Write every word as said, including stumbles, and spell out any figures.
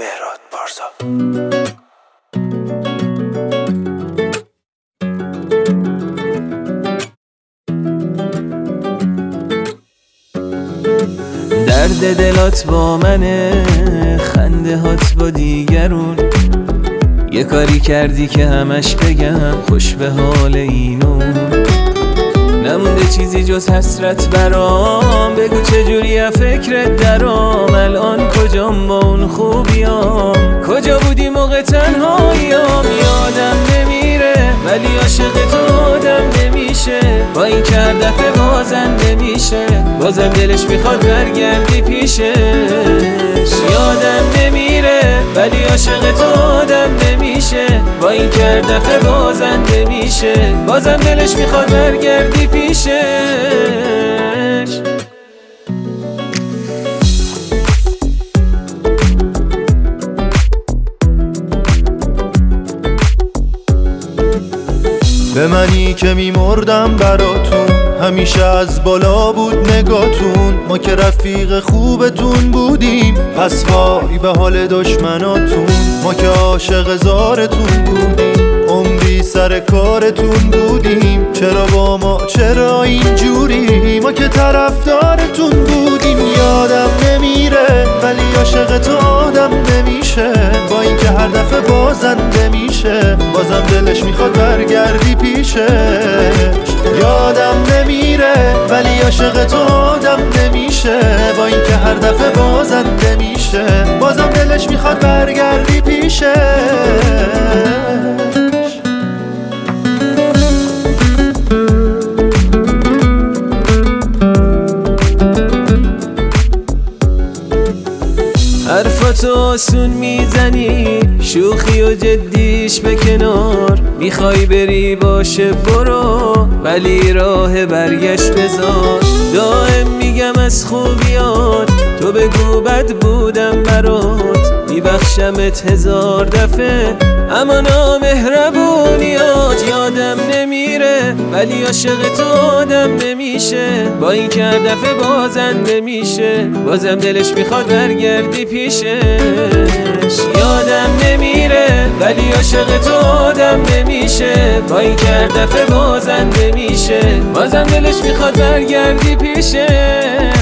مهراد پارسا. درد دلات با منه، خنده هات با دیگرون. یه کاری کردی که همش بگم خوش به حال اینو. نمونده چیزی جز حسرت برام، بگو چجوری فکرت درام. الان کجام با اون خوبیام، کجا بودی موقع تنهاییام. یادم نمیره ولی عاشق تو آدم نمیشه، با این که هر دفعه بازنده میشه، بازم دلش میخواد برگردی پیشش. یادم نمیره ولی عاشق تو آدم نمیشه، با این که هر دفعه بازنده میشه، بازم دلش میخواد برگردی پیشش. به منی که میمردم براتون، همیشه از بالا بود نگاتون. ما که رفیق خوبتون بودیم، پس وای به حال دشمناتون. ما که عاشق زارتون بودیم، عمری سر کارتون بودیم. چرا با ما چرا اینجوری، ما که طرفدارتون بودیم. یادم نمیره ولی عاشق تو آدم نمیشه، با این که هر دفعه بازنده میشه، بازم دلش میخواد برگردی پیشش. یادم نمیره ولی عاشق تو آدم نمیشه، با این که هر دفعه بازنده میشه، بازم دلش میخواد برگردی پیشش. حرفاتو آسون میزنی، شوخی و جدیش به کنار. میخوای بری باشه برو، ولی راه برگشت بذار. دائم میگم از خوبیات، تو بگو بد بودم برات. میبخشمت هزار دفعه اما نامهربونیات. یادم نمیره ولی عاشق تو آدم نمیشه، با این که هر دفعه بازنده میشه، بازم دلش میخواد برگردی پیشش. یادم نمیره ولی عاشق تو آدم نمیشه، با این که هر دفعه بازنده میشه، بازم دلش میخواد برگردی پیشش.